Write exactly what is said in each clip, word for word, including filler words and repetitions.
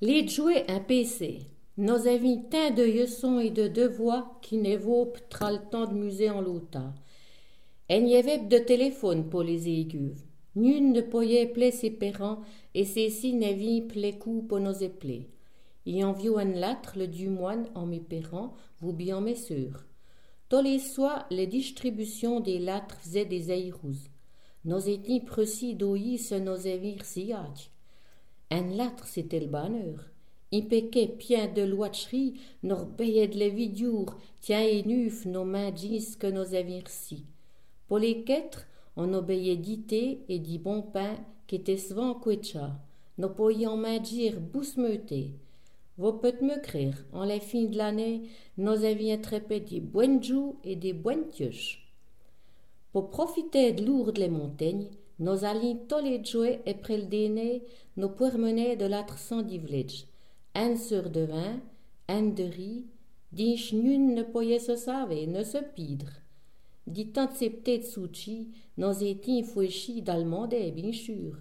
Les jouer un P C. Nos avis tant de leçons et de devoirs qui ne vaut pas le temps de muser en l'auta. Et n'y avait de téléphone pour les aiguves. Nul ne pouvait appeler ses parents et ceux-ci n'avaient les coups pour nos appeler. Y en vieux un lettre le du moine en mes parents, vous bien mes sœurs. Tous les soirs, les distributions des lettres faisaient des aïrous. Nos étions précis d'oïs se nos avires siage. Un lettre, c'était le bonheur. Il péquait bien de l'ouacherie, nos payait de la vidure, tiens et neuf nos mains disent que nos avires si. Pour les quatre, on obéissait d'ité et dit bon pain qui était souvent quetcha. Nous pouvions main dire bousmeuté. Vous pouvez me créer, en la fin de l'année, nous avions trépé des bonnes joues et des bonnes tioches. Pour profiter de lourdes les montagnes, nous allions tous les jouets et après le dîner, nous promener de l'âtre sans divledge. Un sur de vin, un de riz, dix nul ne pouvait se saver, ne se pidre. Dit tant de ces petites soucis, nous étions fouchis d'allemande, bien sûr.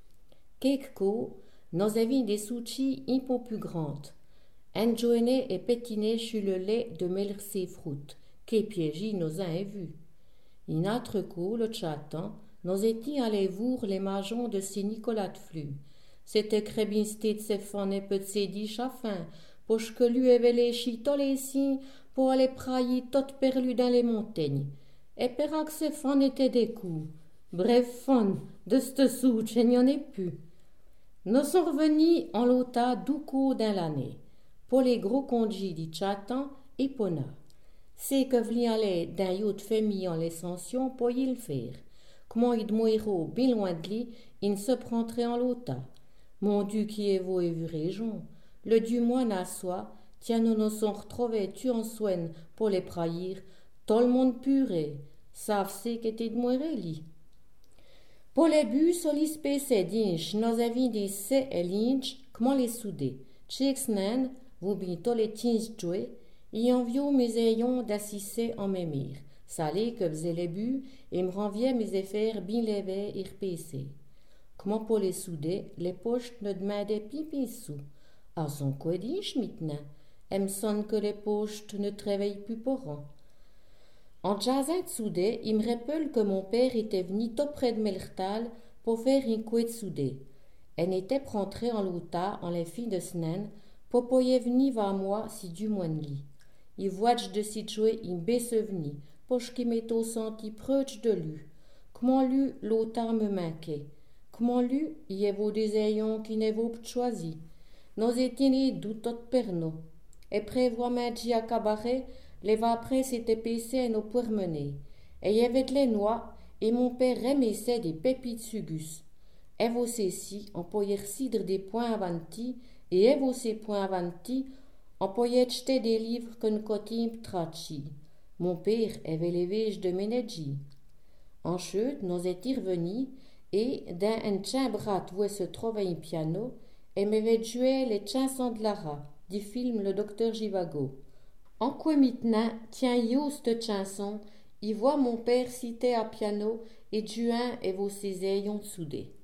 Quelquefois, nous avions des soucis un peu plus grandes. Un journée et pétiné sur le lait de mêler ses fruits, qui piégit nos uns et vus. Un autre coup, le chaton, nous étions allés voir les magens de ces Nicolas de Flux. C'était crébinité de ses fans et peu de ses dix chaffins, pour que lui avait les tous les signes pour aller prailler toutes perlues dans les montagnes. Et pour que ses fans étaient des coups. Bref, fans, de cette souche, il n'y en ait plus. Nous sommes revenus en l'auta douco dans l'année, pour les gros congés du chaton et pona. C'est que v'li aller d'un yacht famille en l'ascension pour y le faire. Comment il mouiro bien loin de lui, il se prendrait en l'auta. Mon Dieu qui est vous et vu région. Le du moine à soi, tiens nous nous sommes retrouvés tu en soigne pour les praillir, tout le monde puré, savent c'est qu'était de mourir li. Pour les bus, au l'ispécé d'inch, nous avions des C et l'inch, comment les souder. Tchexnen, vous bien tous les tins joués, y en vieux mes ayons d'assister en mémire. Salé que faisait les buts et me renviait mes affaires bien levées et repécées. Comment pour les souder, les poches ne demandaient pipi sous. À son quoi dis-je maintenant? Elle me sonne que les poches ne travaillent plus pour an. En jasin de soudé, il me rappelle que mon père était venu tout près de Melchtal pour faire une couette soudée. Elle était rentrée en l'auta en les filles de semaine pour pouvoir venir vers moi si du moins lit. Il voit de si jouer une baisse venue, poche qui m'est au senti proche de lui. Comment lui, l'auta me manquait. Comment lui, il y a vos des ayons qui ne vaut pas choisi. Nous étions les doux tout perno. Et prévoit magie à cabaret, les va après s'étaient pissés à nos pourmenés. Et il y avait les noix, et mon père remissait des pépites sugus. Et vos ceci, on pouvait cidre des points avanti, et et vos ces points avanti, on pouvait jeter des livres qu'on cotim trachi. Mon père avait les veiges de Ménégie. En chute, nous étions revenus, et dans un chambrat où se trouvait un piano, et m'avait joué les chansons de Lara, du film Le Docteur Givago. En quoi maintenant, tiens you cette chanson, y voit mon père citer à piano et juin et vos ses ayons soudés.